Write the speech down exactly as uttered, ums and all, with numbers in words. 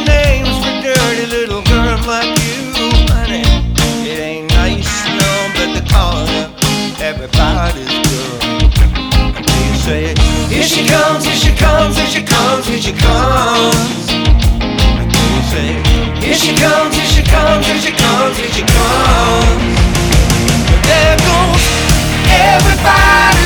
names for dirty little girls like you, honey. It ain't nice, no, but the corner, everybody's girl. Until you say, here she comes, here she comes, here she comes, here she comes. Until you say, here she comes, here she comes, here she comes, here she comes. But there goes everybody.